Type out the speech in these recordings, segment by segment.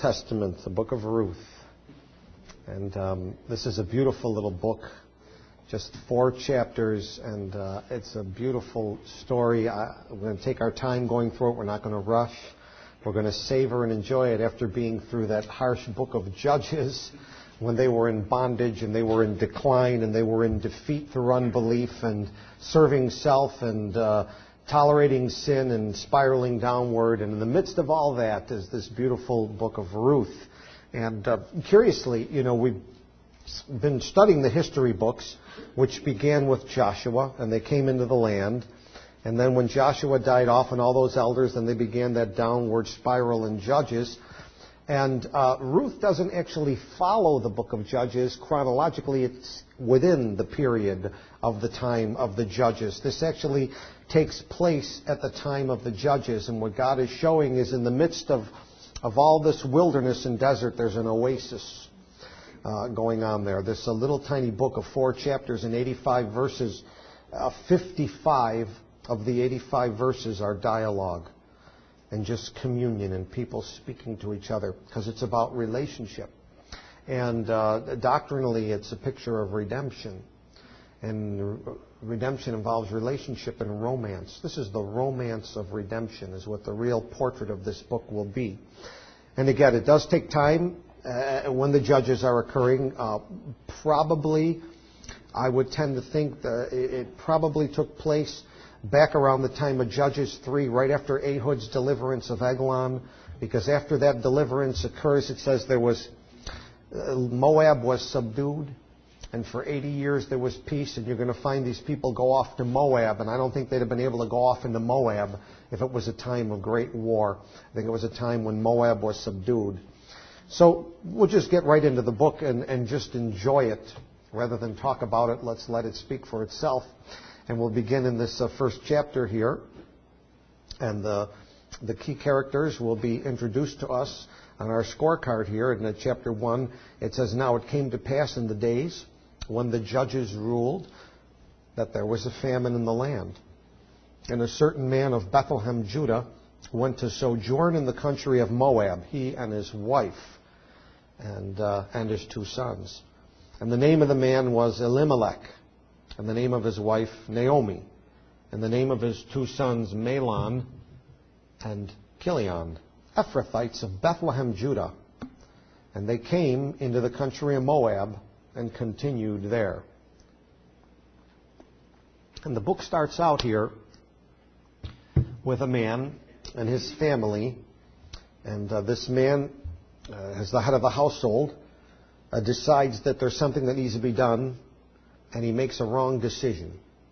Testament, the book of Ruth. And this is a beautiful little book, just 4 chapters, and it's a beautiful story. We're going to take our time going through it. We're not going to rush. We're going to savor and enjoy it after being through that harsh book of Judges when they were in bondage and they were in decline and they were in defeat through unbelief and serving self and tolerating sin and spiraling downward. And in the midst of all that is this beautiful book of Ruth. And curiously, we've been studying the history books, which began with Joshua, and they came into the land. And then when Joshua died off and all those elders, then they began that downward spiral in Judges. And Ruth doesn't actually follow the book of Judges chronologically. It's within the period of the time of the Judges. This actually takes place at the time of the Judges. And what God is showing is in the midst of all this wilderness and desert, there's an oasis going on there. This a little tiny book of 4 chapters and 85 verses. 55 of the 85 verses are dialogue and just communion and people speaking to each other, because it's about relationship. And doctrinally, it's a picture of redemption. And redemption involves relationship and romance. This is the romance of redemption, is what the real portrait of this book will be. And again, it does take time when the Judges are occurring. Probably, I would tend to think that it probably took place back around the time of Judges 3, right after Ehud's deliverance of Eglon, because after that deliverance occurs, it says Moab was subdued, and for 80 years there was peace, and you're going to find these people go off to Moab, and I don't think they'd have been able to go off into Moab if it was a time of great war. I think it was a time when Moab was subdued. So we'll just get right into the book and just enjoy it. Rather than talk about it, let's let it speak for itself. And we'll begin in this first chapter here. And the key characters will be introduced to us on our scorecard here. In chapter 1, it says, "Now it came to pass in the days when the Judges ruled that there was a famine in the land. And a certain man of Bethlehem, Judah, went to sojourn in the country of Moab, he and his wife and his 2 sons. And the name of the man was Elimelech, and the name of his wife Naomi, and the name of his 2 sons Mahlon and Chilion, Ephrathites of Bethlehem, Judah. And they came into the country of Moab and continued there." And the book starts out here with a man and his family. And this man, as the head of the household, decides that there's something that needs to be done, and he makes a wrong decision.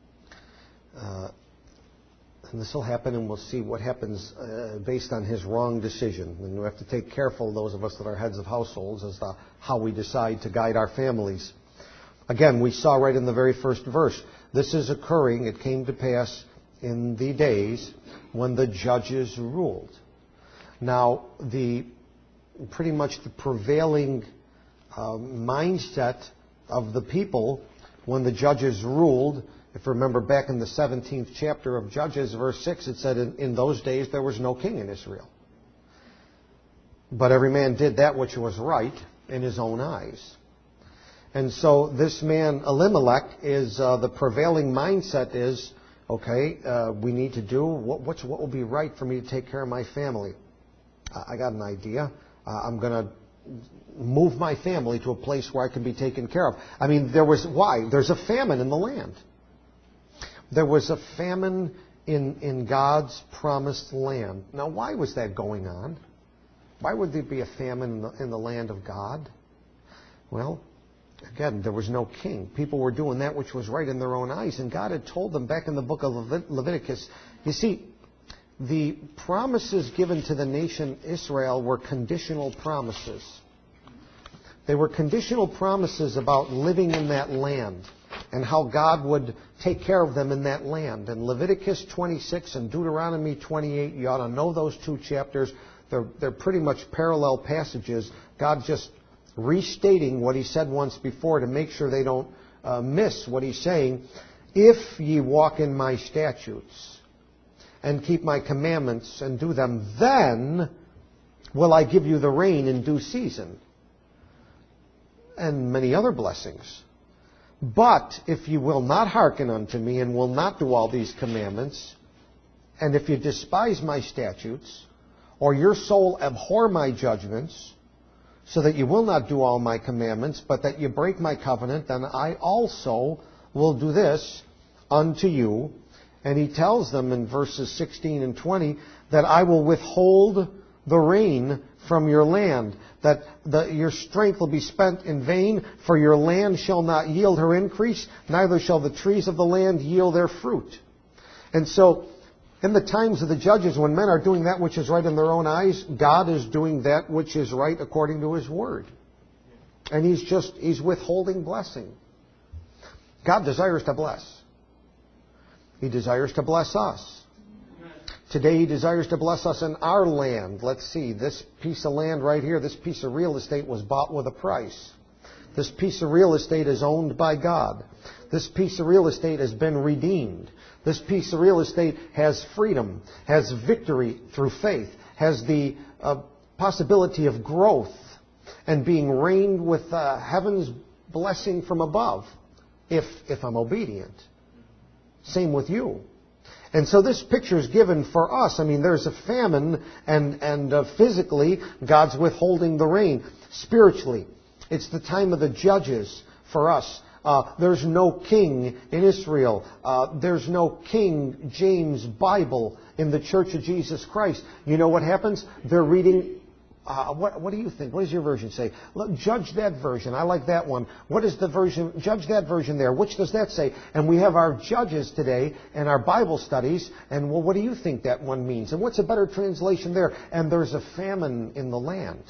And this will happen, and we'll see what happens based on his wrong decision. And we have to take careful, those of us that are heads of households, as to how we decide to guide our families. Again, we saw right in the very first verse, this is occurring, it came to pass in the days when the Judges ruled. Now, pretty much the prevailing mindset of the people when the Judges ruled, if you remember back in the 17th chapter of Judges, verse 6, it said, in those days there was no king in Israel. But every man did that which was right in his own eyes. And so this man, Elimelech, is the prevailing mindset is, okay, we need to do, what will be right for me to take care of my family? I got an idea. I'm going to move my family to a place where I can be taken care of. I mean, why? There's a famine in the land. There was a famine in God's promised land. Now, why was that going on? Why would there be a famine in the land of God? Well, again, there was no king. People were doing that which was right in their own eyes, and God had told them back in the book of Leviticus. You see, the promises given to the nation Israel were conditional promises. They were conditional promises about living in that land and how God would take care of them in that land. And Leviticus 26 and Deuteronomy 28, you ought to know those 2 chapters. They're pretty much parallel passages. God just restating what He said once before to make sure they don't miss what He's saying. If ye walk in my statutes and keep my commandments and do them, then will I give you the rain in due season, and many other blessings. But if you will not hearken unto me and will not do all these commandments, and if you despise my statutes, or your soul abhor my judgments, so that you will not do all my commandments, but that you break my covenant, then I also will do this unto you. And he tells them in verses 16 and 20 that I will withhold the rain from your land, that your strength will be spent in vain, for your land shall not yield her increase, neither shall the trees of the land yield their fruit. And so, in the times of the judges, when men are doing that which is right in their own eyes, God is doing that which is right according to His Word. And He's withholding blessing. God desires to bless. He desires to bless us. Today He desires to bless us in our land. Let's see, this piece of land right here, this piece of real estate was bought with a price. This piece of real estate is owned by God. This piece of real estate has been redeemed. This piece of real estate has freedom, has victory through faith, has the possibility of growth and being reigned with heaven's blessing from above, if I'm obedient. Same with you. And so this picture is given for us. I mean, there's a famine, and physically, God's withholding the rain. Spiritually, it's the time of the judges for us. There's no king in Israel. There's no King James Bible in the Church of Jesus Christ. You know what happens? They're reading... What do you think? What does your version say? Look, judge that version. I like that one. What is the version? Judge that version there. Which does that say? And we have our judges today and our Bible studies. And well, what do you think that one means? And what's a better translation there? And there's a famine in the land.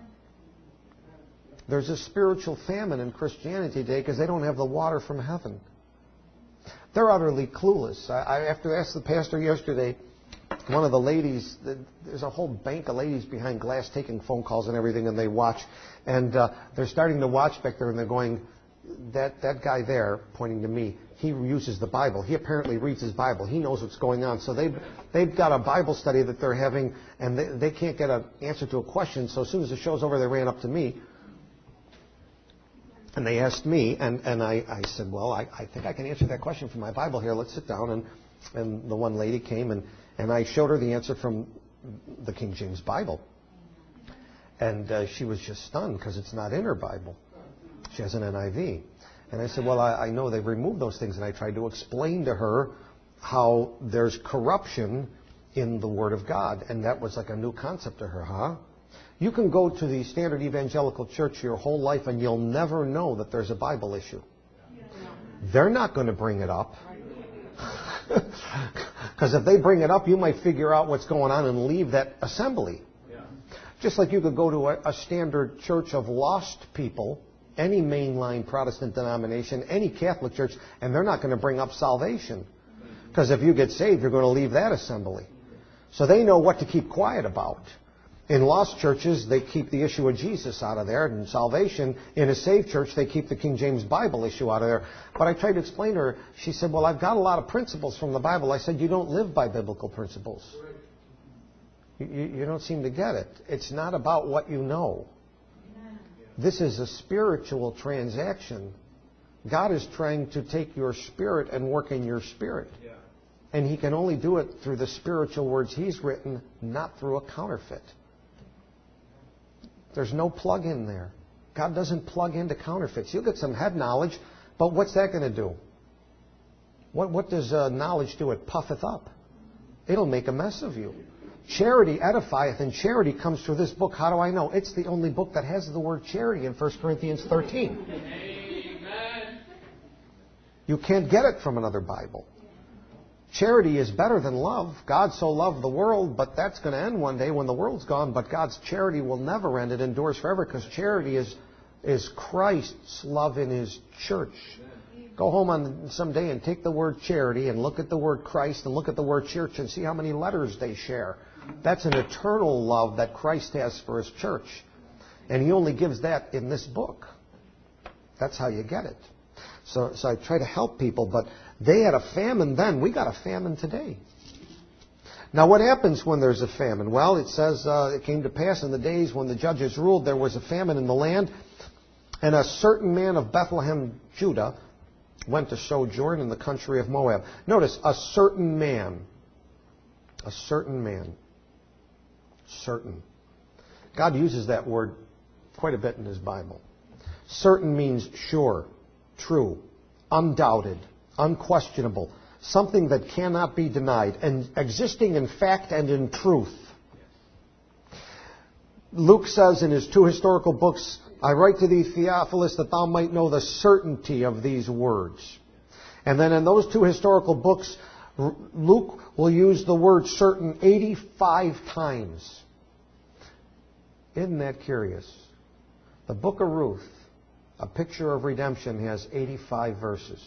There's a spiritual famine in Christianity today because they don't have the water from heaven. They're utterly clueless. I have to ask the pastor yesterday. One of the ladies, there's a whole bank of ladies behind glass taking phone calls and everything, and they watch. And they're starting to watch back there, and they're going, that guy there, pointing to me, he uses the Bible. He apparently reads his Bible. He knows what's going on. So they've got a Bible study that they're having, and they can't get an answer to a question. So as soon as the show's over, they ran up to me. And they asked me, and I said, well, I think I can answer that question from my Bible here. Let's sit down. And the one lady came, and I showed her the answer from the King James Bible. And she was just stunned because it's not in her Bible. She has an NIV. And I said, well, I know they've removed those things. And I tried to explain to her how there's corruption in the Word of God. And that was like a new concept to her, huh? You can go to the Standard Evangelical Church your whole life and you'll never know that there's a Bible issue. They're not going to bring it up. Because if they bring it up, you might figure out what's going on and leave that assembly. Yeah. Just like you could go to a standard church of lost people, any mainline Protestant denomination, any Catholic church, and they're not going to bring up salvation. Because if you get saved, you're going to leave that assembly. So they know what to keep quiet about. In lost churches, they keep the issue of Jesus out of there. And salvation, in a saved church, they keep the King James Bible issue out of there. But I tried to explain to her. She said, well, I've got a lot of principles from the Bible. I said, you don't live by biblical principles. You don't seem to get it. It's not about what you know. This is a spiritual transaction. God is trying to take your spirit and work in your spirit. And He can only do it through the spiritual words He's written, not through a counterfeit. There's no plug-in there. God doesn't plug into counterfeits. You'll get some head knowledge, but what's that going to do? What does knowledge do? It puffeth up. It'll make a mess of you. Charity edifieth, and charity comes through this book. How do I know? It's the only book that has the word charity in 1 Corinthians 13. Amen. You can't get it from another Bible. Charity is better than love. God so loved the world, but that's going to end one day when the world's gone. But God's charity will never end. It endures forever because charity is Christ's love in His church. Go home on some day and take the word charity and look at the word Christ and look at the word church and see how many letters they share. That's an eternal love that Christ has for His church. And He only gives that in this book. That's how you get it. So I try to help people, but they had a famine then. We got a famine today. Now, what happens when there's a famine? Well, it says it came to pass in the days when the judges ruled, there was a famine in the land, and a certain man of Bethlehem, Judah, went to sojourn in the country of Moab. Notice, a certain man. A certain man. Certain. God uses that word quite a bit in His Bible. Certain means sure, true, undoubted, unquestionable, something that cannot be denied, and existing in fact and in truth. Luke says in his 2 historical books, I write to thee, Theophilus, that thou might know the certainty of these words. And then in those 2 historical books, Luke will use the word certain 85 times. Isn't that curious? The book of Ruth, a picture of redemption, has 85 verses.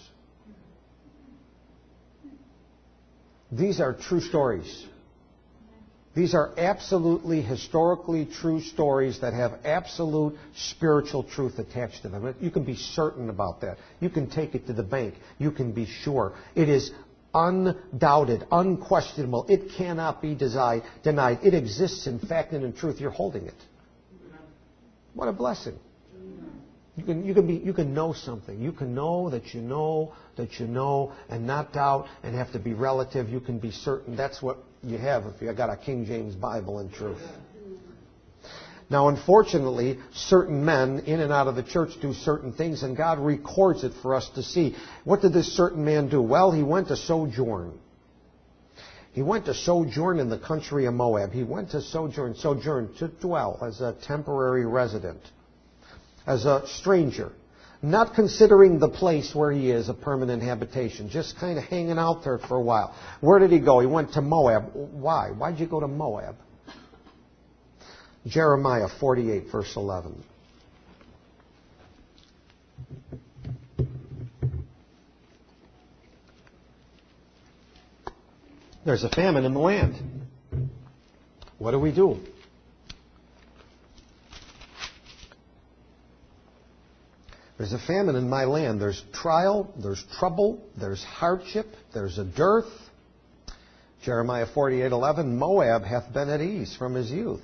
These are true stories. These are absolutely historically true stories that have absolute spiritual truth attached to them. You can be certain about that. You can take it to the bank. You can be sure. It is undoubted, unquestionable. It cannot be denied. It exists in fact and in truth. You're holding it. What a blessing. You can know something. You can know that you know that you know, and not doubt, and have to be relative. You can be certain. That's what you have if you got a King James Bible in truth. Now, unfortunately, certain men in and out of the church do certain things, and God records it for us to see. What did this certain man do? Well, he went to sojourn. He went to sojourn in the country of Moab. He went to sojourn to dwell as a temporary resident, as a stranger, not considering the place where he is a permanent habitation, just kind of hanging out there for a while. Where did he go? He went to Moab. Why? Why'd you go to Moab? Jeremiah 48, verse 11. There's a famine in the land. What do we do? There's a famine in my land. There's trial, there's trouble, there's hardship, there's a dearth. Jeremiah 48:11, Moab hath been at ease from his youth.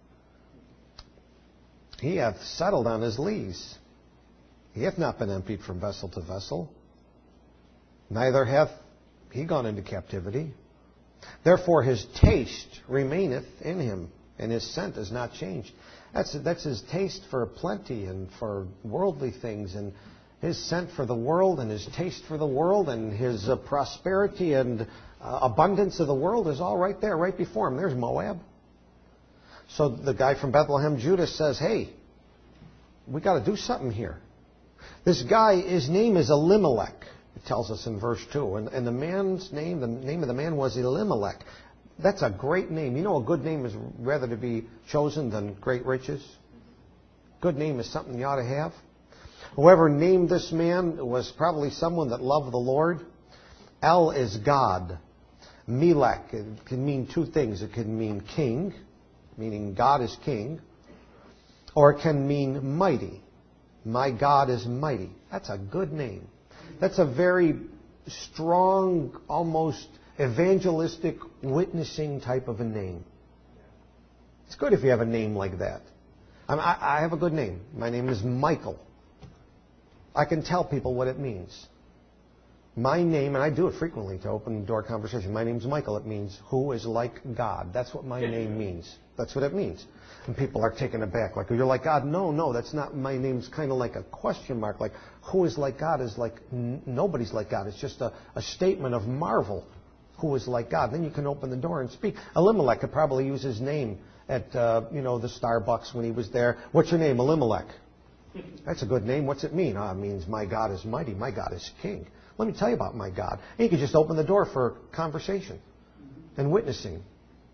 He hath settled on his lees. He hath not been emptied from vessel to vessel. Neither hath he gone into captivity. Therefore his taste remaineth in him, and his scent is not changed. That's his taste for plenty and for worldly things, and his scent for the world, and his taste for the world, and his prosperity and abundance of the world is all right there, right before him. There's Moab. So the guy from Bethlehem, Judah, says, hey, we got to do something here. This guy, his name is Elimelech, it tells us in verse 2. And the man's name, the name of the man was Elimelech. That's a great name. You know, a good name is rather to be chosen than great riches. Good name is something you ought to have. Whoever named this man was probably someone that loved the Lord. El is God. Melech, it can mean 2 things. It can mean king, meaning God is king, or it can mean mighty. My God is mighty. That's a good name. That's a very strong, almost evangelistic, witnessing type of a name. It's good if you have a name like that. I have a good name. My name is Michael. I can tell people what it means. My name, and I do it frequently to open door conversation. My name's Michael. It means who is like God. That's what my name means. That's what it means. And people are taken aback, like, you're like God. No, that's not. My name's kind of like a question mark. Like, who is like God is like nobody's like God. It's just a statement of marvel. Who is like God? Then you can open the door and speak. Elimelech could probably use his name at the Starbucks when he was there. What's your name? Elimelech. That's a good name. What's it mean? It means my God is mighty. My God is king. Let me tell you about my God. And you could just open the door for conversation and witnessing.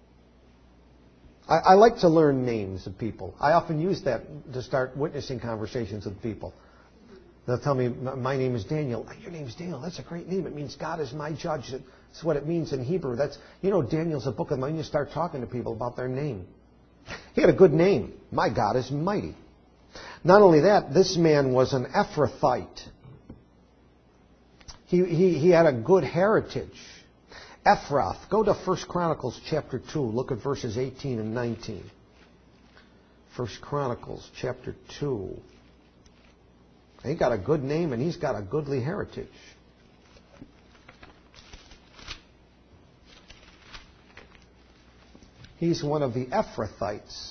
I like to learn names of people. I often use that to start witnessing conversations with people. They'll tell me, my name is Daniel. Your name's Daniel. That's a great name. It means God is my judge. That's what it means in Hebrew. Daniel's a book of mine. You start talking to people about their name. He had a good name. My God is mighty. Not only that, this man was an Ephrathite. He had a good heritage. Ephrath. Go to 1 Chronicles chapter 2. Look at verses 18 and 19. 1 Chronicles chapter 2. He got a good name and he's got a goodly heritage. He's one of the Ephrathites.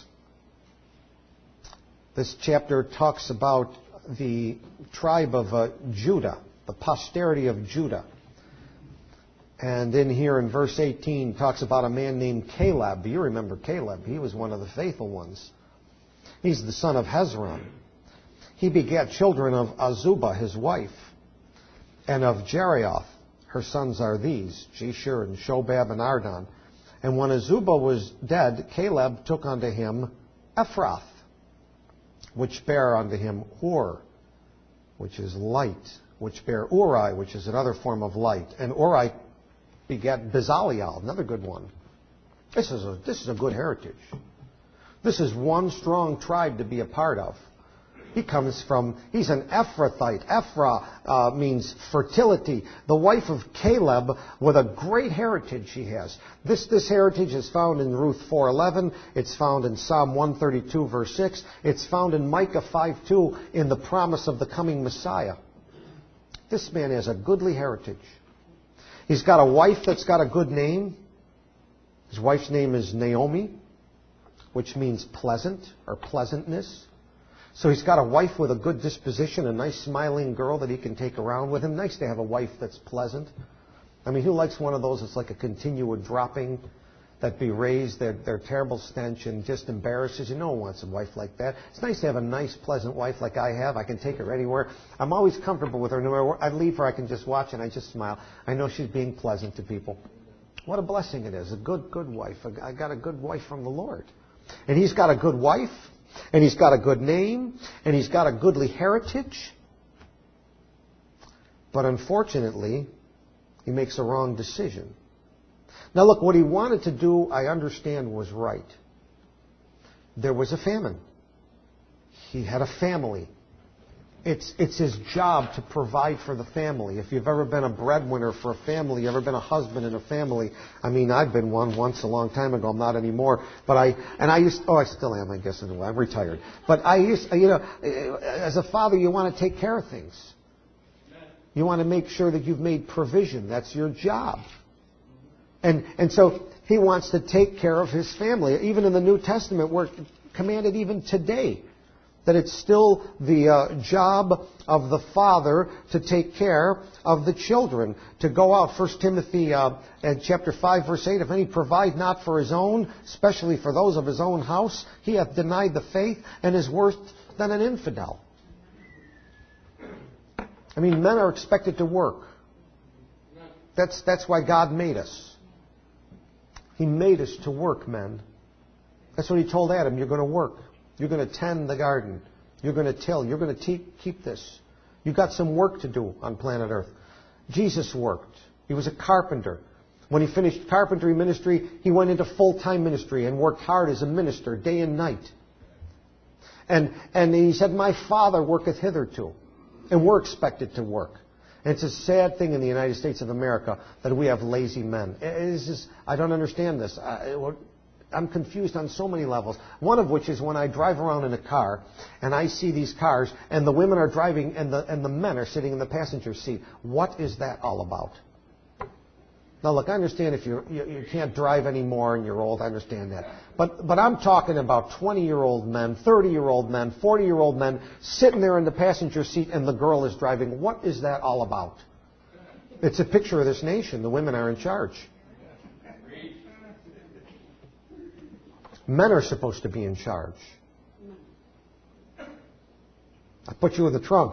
This chapter talks about the tribe of Judah, the posterity of Judah. And in here in verse 18 talks about a man named Caleb. You remember Caleb. He was one of the faithful ones. He's the son of Hezron. He begat children of Azubah, his wife, and of Jerioth. Her sons are these, Jeshur and Shobab and Ardon. And when Azubah was dead, Caleb took unto him Ephrath, which bare unto him Hur, which is light, which bare Uri, which is another form of light. And Uri begat Bezaliel, another good one. This is a good heritage. This is one strong tribe to be a part of. He's an Ephrathite. Ephra means fertility. The wife of Caleb with a great heritage she has. This heritage is found in Ruth 4:11. It's found in Psalm 132 verse 6. It's found in Micah 5:2 in the promise of the coming Messiah. This man has a goodly heritage. He's got a wife that's got a good name. His wife's name is Naomi, which means pleasant or pleasantness. So he's got a wife with a good disposition, a nice smiling girl that he can take around with him. Nice to have a wife that's pleasant. I mean, who likes one of those that's like a continual dropping that berays their terrible stench and just embarrasses you? No one wants a wife like that. It's nice to have a nice, pleasant wife like I have. I can take her anywhere. I'm always comfortable with her. No matter where I leave her, I can just watch and I just smile. I know she's being pleasant to people. What a blessing it is. A good wife. I got a good wife from the Lord. And he's got a good wife. And he's got a good name, and he's got a goodly heritage. But unfortunately, he makes a wrong decision. Now look, what he wanted to do, I understand, was right. There was a famine. He had a family. It's his job to provide for the family. If you've ever been a breadwinner for a family, you've ever been a husband in a family. I mean, I've been one once a long time ago. I'm not anymore. But I still am, I guess, in a way. I'm retired. But as a father, you want to take care of things. You want to make sure that you've made provision. That's your job. And so he wants to take care of his family. Even in the New Testament, we're commanded even today that it's still the job of the father to take care of the children. To go out, 1 Timothy chapter 5, verse 8, if any provide not for his own, especially for those of his own house, he hath denied the faith and is worse than an infidel. I mean, men are expected to work. That's why God made us. He made us to work, men. That's what he told Adam. You're going to work. You're going to tend the garden. You're going to till. You're going to keep this. You've got some work to do on planet Earth. Jesus worked. He was a carpenter. When he finished carpentry ministry, he went into full-time ministry and worked hard as a minister day and night. And he said, my Father worketh hitherto. And we're expected to work. And it's a sad thing in the United States of America that we have lazy men. I don't understand this. I'm confused on so many levels. One of which is when I drive around in a car and I see these cars and the women are driving and the men are sitting in the passenger seat. What is that all about? Now look, I understand if you can't drive anymore and you're old, I understand that. But I'm talking about 20-year-old men, 30-year-old men, 40-year-old men sitting there in the passenger seat and the girl is driving. What is that all about? It's a picture of this nation. The women are in charge. Men are supposed to be in charge. I put you in the trunk.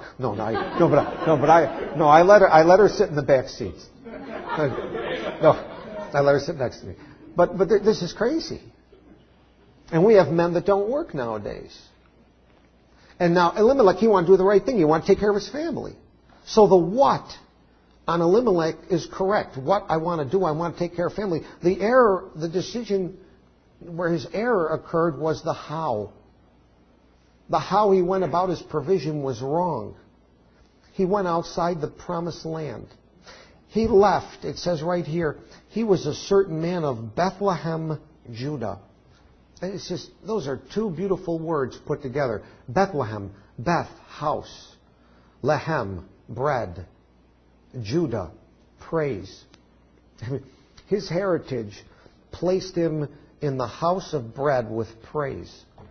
I let her sit in the back seat. No, I let her sit next to me. But this is crazy. And we have men that don't work nowadays. And now Elimelech, he wanted to do the right thing. He wanted to take care of his family. So the what on Elimelech is correct. What I want to do, I want to take care of family. The error, the decision where his error occurred was the how. The how he went about his provision was wrong. He went outside the promised land. He left, it says right here, he was a certain man of Bethlehem, Judah. It's just, those are two beautiful words put together. Bethlehem, Beth, house. Lehem, bread. Judah, praise. His heritage placed him in the house of bread with praise.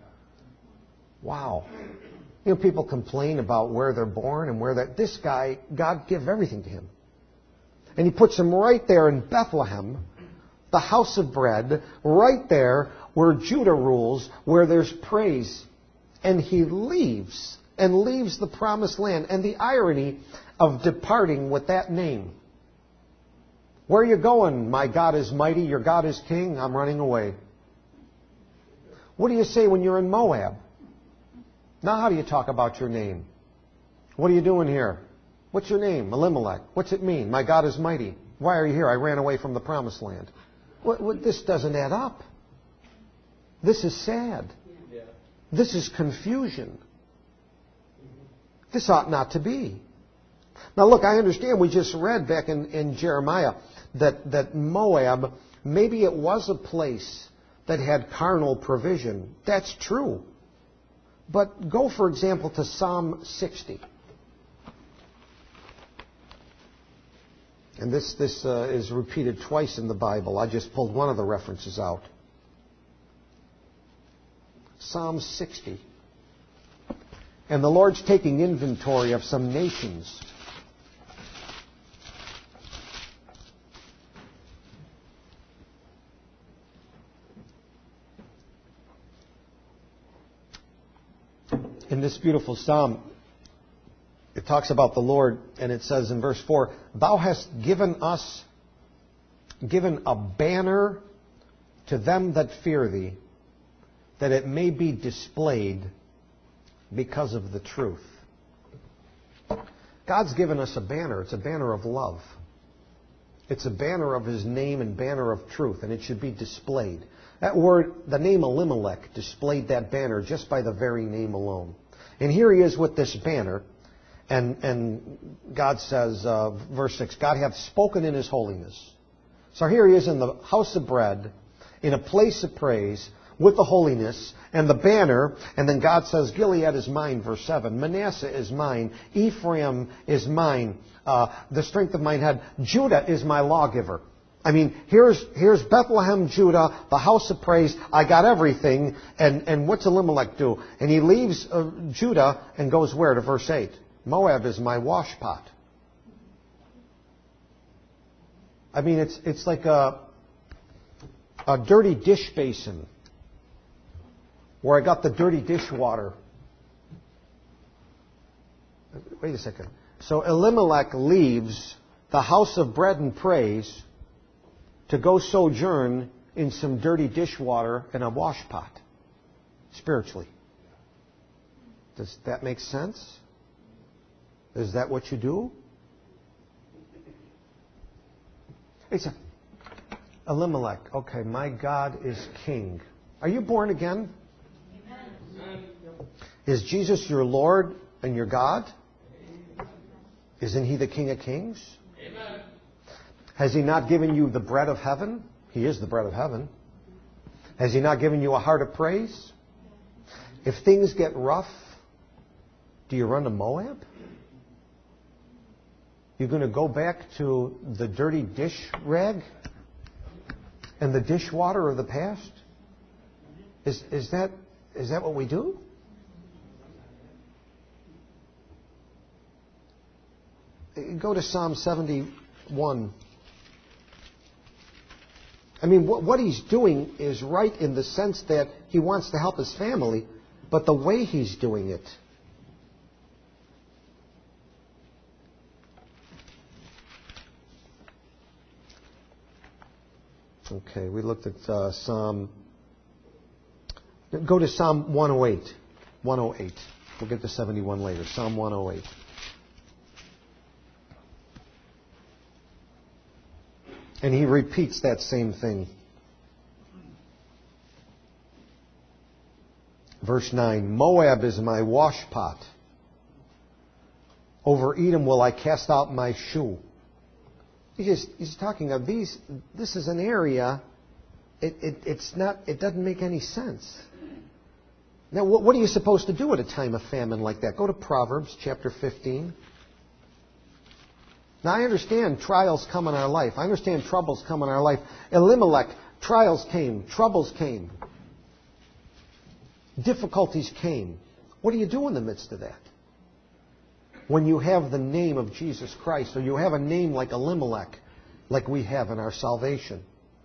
Wow. You know, people complain about where they're born and where that. This guy, God gave everything to him. And he puts him right there in Bethlehem, the house of bread, right there where Judah rules, where there's praise. And he leaves the promised land. And the irony of departing with that name. Where are you going? My God is mighty, your God is king, I'm running away. What do you say when you're in Moab? Now how do you talk about your name? What are you doing here? What's your name? Elimelech. What's it mean? My God is mighty. Why are you here? I ran away from the promised land. This doesn't add up. This is sad. This is confusion. This ought not to be. Now look, I understand we just read back in Jeremiah that Moab, maybe it was a place that had carnal provision. That's true. But go, for example, to Psalm 60. And this is repeated twice in the Bible. I just pulled one of the references out. Psalm 60. And the Lord's taking inventory of some nations. In this beautiful psalm, it talks about the Lord, and it says in verse 4, Thou hast given a banner to them that fear Thee, that it may be displayed because of the truth. God's given us a banner. It's a banner of love. It's a banner of His name and banner of truth, and it should be displayed. That word, the name Elimelech, displayed that banner just by the very name alone. And here he is with this banner, and God says, verse 6, God hath spoken in His holiness. So here he is in the house of bread, in a place of praise, with the holiness and the banner, and then God says, Gilead is mine, verse 7. Manasseh is mine. Ephraim is mine. The strength of mine head. Judah is my lawgiver. I mean, here's Bethlehem, Judah, the house of praise. I got everything. And what's Elimelech do? And he leaves Judah and goes where? To verse 8. Moab is my washpot. I mean, it's like a dirty dish basin where I got the dirty dishwater. Wait a second. So Elimelech leaves the house of bread and praise to go sojourn in some dirty dishwater and a washpot, spiritually. Does that make sense? Is that what you do? It's Elimelech. Okay, my God is king. Are you born again? Amen. Is Jesus your Lord and your God? Isn't He the King of Kings? Amen. Has He not given you the bread of heaven? He is the bread of heaven. Has He not given you a heart of praise? If things get rough, do you run to Moab? You're going to go back to the dirty dish rag and the dishwater of the past? Is that what we do? Go to Psalm 71. I mean, what he's doing is right in the sense that he wants to help his family, but the way he's doing it. Okay, we looked at Psalm. Go to Psalm 108. 108. We'll get to 71 later. Psalm 108. And he repeats that same thing. Verse 9, Moab is my washpot. Over Edom will I cast out my shoe. He's talking of these. This is an area. It doesn't make any sense. Now, what are you supposed to do at a time of famine like that? Go to Proverbs chapter 15. Now, I understand trials come in our life. I understand troubles come in our life. Elimelech, trials came, troubles came, difficulties came. What do you do in the midst of that? When you have the name of Jesus Christ, or you have a name like Elimelech, like we have in our salvation.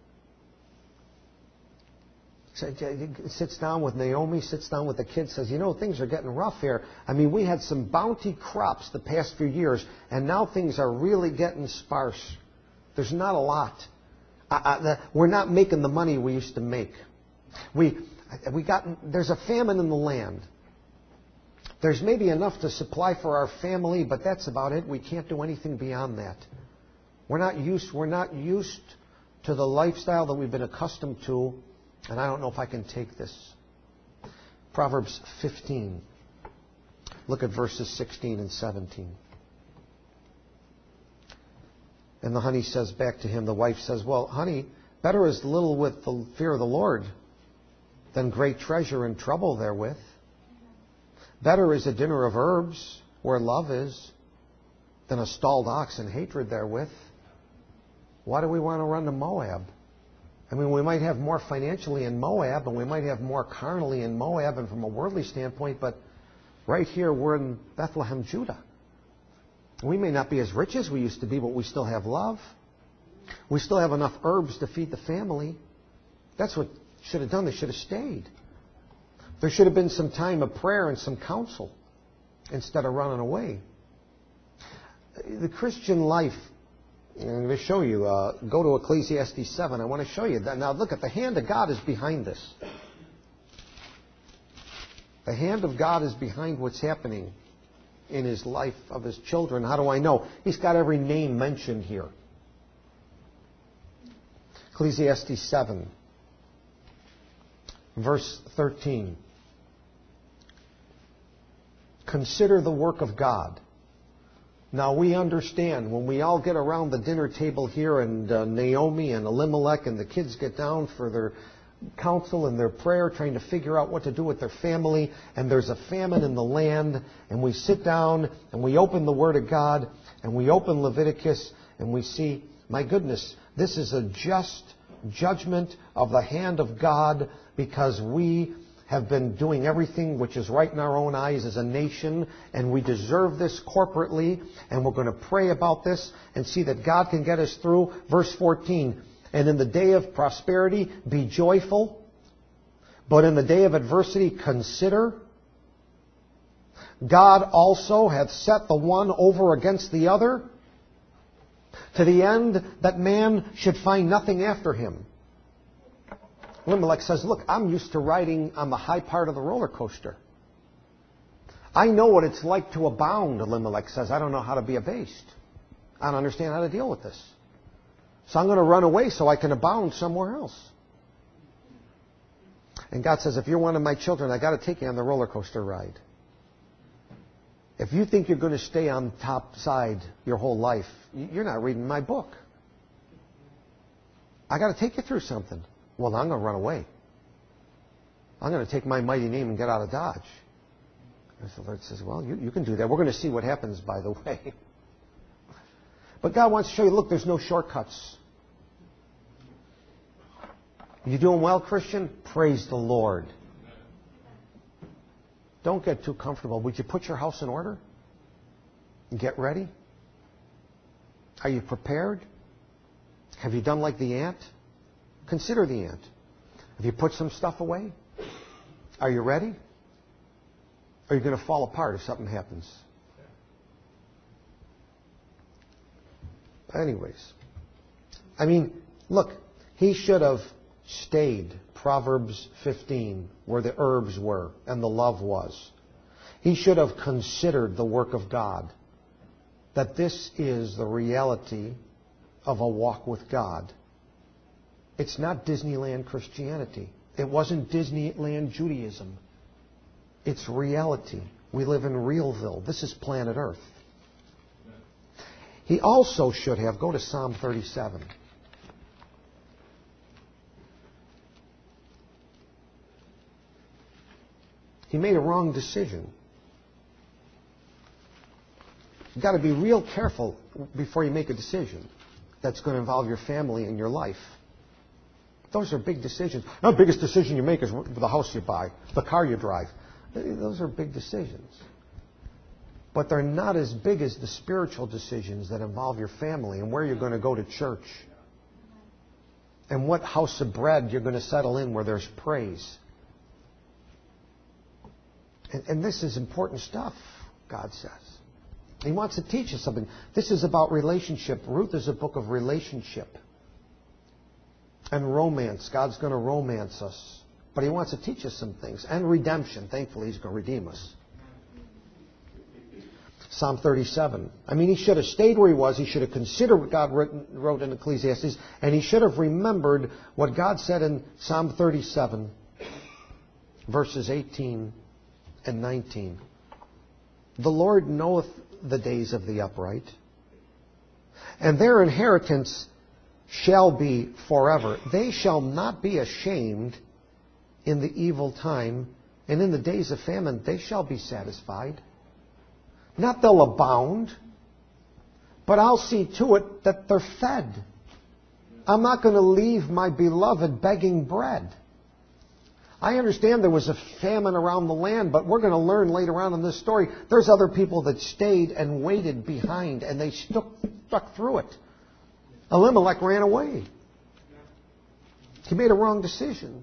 Sits down with Naomi, sits down with the kids, says, things are getting rough here. I mean, we had some bounty crops the past few years, and now things are really getting sparse. There's not a lot. We're not making the money we used to make. There's a famine in the land. There's maybe enough to supply for our family, but that's about it. We can't do anything beyond that. We're not used to the lifestyle that we've been accustomed to. And I don't know if I can take this. Proverbs 15. Look at verses 16 and 17. And the honey says back to him, the wife says, well, honey, better is little with the fear of the Lord than great treasure and trouble therewith. Better is a dinner of herbs where love is than a stalled ox and hatred therewith. Why do we want to run to Moab? I mean, we might have more financially in Moab, and we might have more carnally in Moab and from a worldly standpoint, but right here we're in Bethlehem, Judah. We may not be as rich as we used to be, but we still have love. We still have enough herbs to feed the family. That's what should have done. They should have stayed. There should have been some time of prayer and some counsel instead of running away. The Christian life, I'm going to show you, go to Ecclesiastes 7. I want to show you that. Now look, at the hand of God is behind this. The hand of God is behind what's happening in his life of his children. How do I know? He's got every name mentioned here. Ecclesiastes 7, verse 13. Consider the work of God. Now we understand when we all get around the dinner table here and Naomi and Elimelech and the kids get down for their counsel and their prayer trying to figure out what to do with their family, and there's a famine in the land, and we sit down and we open the Word of God and we open Leviticus and we see, my goodness, this is a just judgment of the hand of God because we have been doing everything which is right in our own eyes as a nation, and we deserve this corporately, and we're going to pray about this and see that God can get us through. Verse 14, and in the day of prosperity be joyful, but in the day of adversity consider. God also hath set the one over against the other, to the end that man should find nothing after him. Elimelech says, look, I'm used to riding on the high part of the roller coaster. I know what it's like to abound, Elimelech says. I don't know how to be abased. I don't understand how to deal with this. So I'm going to run away so I can abound somewhere else. And God says, if you're one of my children, I've got to take you on the roller coaster ride. If you think you're going to stay on the top side your whole life, you're not reading my book. I've got to take you through something. Well, I'm going to run away. I'm going to take my mighty name and get out of Dodge. And the Lord says, well, you can do that. We're going to see what happens, by the way. But God wants to show you, look, there's no shortcuts. You doing well, Christian? Praise the Lord. Don't get too comfortable. Would you put your house in order? And get ready? Are you prepared? Have you done like the ant? Consider the ant. Have you put some stuff away? Are you ready? Or are you going to fall apart if something happens? Anyways. I mean, look, he should have stayed, Proverbs 15, where the herbs were and the love was. He should have considered the work of God. That this is the reality of a walk with God. It's not Disneyland Christianity. It wasn't Disneyland Judaism. It's reality. We live in Realville. This is planet Earth. He also should have, go to Psalm 37. He made a wrong decision. You've got to be real careful before you make a decision that's going to involve your family and your life. Those are big decisions. The biggest decision you make is the house you buy, the car you drive. Those are big decisions. But they're not as big as the spiritual decisions that involve your family and where you're going to go to church and what house of bread you're going to settle in where there's praise. And this is important stuff, God says. He wants to teach us something. This is about relationship. Ruth is a book of relationship and romance. God's going to romance us. But He wants to teach us some things. And redemption. Thankfully, He's going to redeem us. Psalm 37. I mean, he should have stayed where he was. He should have considered what God wrote in Ecclesiastes. And he should have remembered what God said in Psalm 37, verses 18 and 19. The Lord knoweth the days of the upright, and their inheritance shall be forever. They shall not be ashamed in the evil time, and in the days of famine they shall be satisfied. Not they'll abound, but I'll see to it that they're fed. I'm not going to leave my beloved begging bread. I understand there was a famine around the land, but we're going to learn later on in this story, there's other people that stayed and waited behind, and they stuck through it. Elimelech ran away. He made a wrong decision.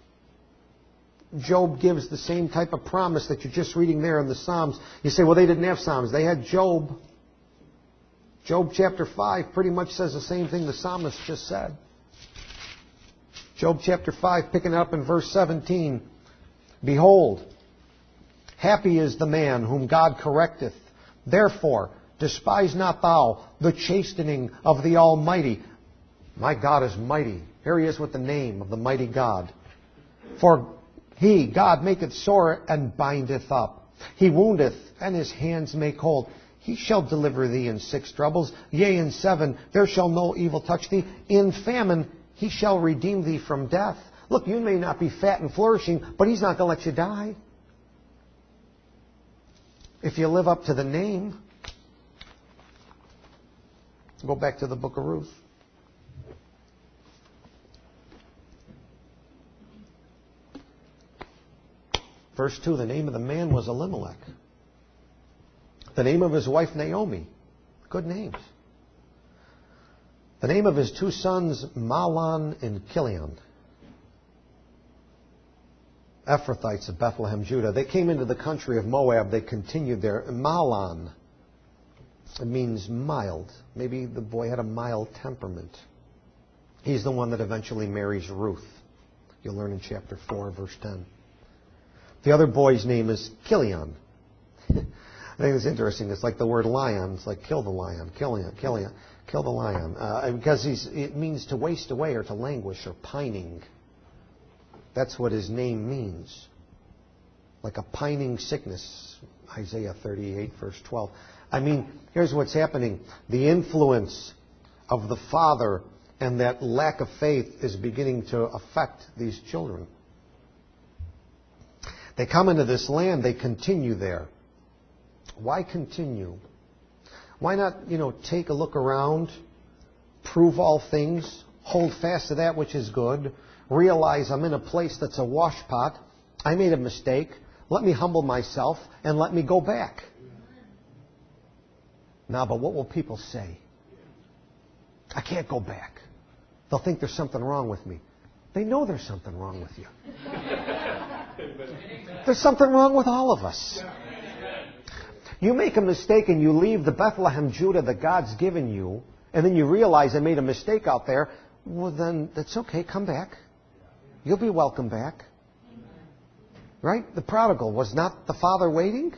Job gives the same type of promise that you're just reading there in the Psalms. You say, well, they didn't have Psalms. They had Job. Job chapter 5 pretty much says the same thing the psalmist just said. Job chapter 5, picking up in verse 17. Behold, happy is the man whom God correcteth. Therefore, despise not thou the chastening of the Almighty. My God is mighty. Here he is with the name of the mighty God. For He, God, maketh sore and bindeth up. He woundeth, and His hands make whole. He shall deliver thee in 6 troubles. Yea, in 7 there shall no evil touch thee. In famine He shall redeem thee from death. Look, you may not be fat and flourishing, but He's not going to let you die. If you live up to the name. Go back to the book of Ruth. Verse 2, the name of the man was Elimelech. The name of his wife, Naomi. Good names. The name of his 2 sons, Mahlon and Chilion. Ephrathites of Bethlehem, Judah. They came into the country of Moab. They continued there. Mahlon, it means mild. Maybe the boy had a mild temperament. He's the one that eventually marries Ruth. You'll learn in chapter 4, verse 10. The other boy's name is Chilion. I think it's interesting. It's like the word lion. It's like kill the lion, kill the lion. Because it means to waste away or to languish or pining. That's what his name means. Like a pining sickness. Isaiah 38, verse 12. I mean, here's what's happening. The influence of the father and that lack of faith is beginning to affect these children. They come into this land, they continue there. Why continue? Why not, take a look around, prove all things, hold fast to that which is good, realize I'm in a place that's a washpot, I made a mistake, let me humble myself, and let me go back. Now, but what will people say? I can't go back. They'll think there's something wrong with me. They know there's something wrong with you. There's something wrong with all of us. You make a mistake and you leave the Bethlehem, Judah that God's given you, and then you realize I made a mistake out there, well then, that's okay, come back. You'll be welcome back. Right? The prodigal, was not the father waiting?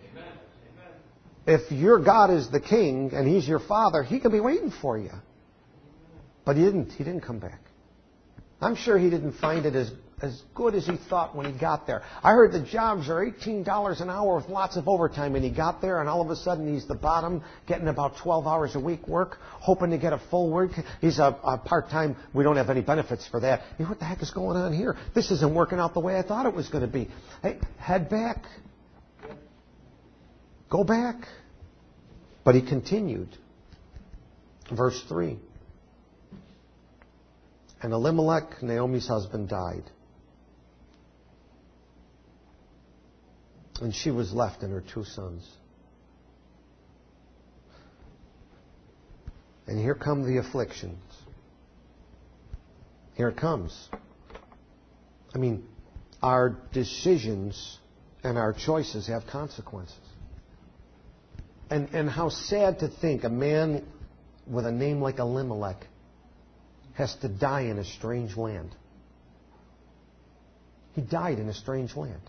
If your God is the king and He's your father, He can be waiting for you. But He didn't come back. I'm sure he didn't find it as as good as he thought when he got there. I heard the jobs are $18 an hour with lots of overtime, and he got there, and all of a sudden he's the bottom, getting about 12 hours a week work, hoping to get a full work. He's a part-time. We don't have any benefits for that. What the heck is going on here? This isn't working out the way I thought it was going to be. Hey, head back. Go back. But he continued. Verse 3. And Elimelech, Naomi's husband, died. And she was left and her 2 sons. And here come the afflictions. Here it comes. I mean, our decisions and our choices have consequences. And how sad to think a man with a name like Elimelech has to die in a strange land. He died in a strange land.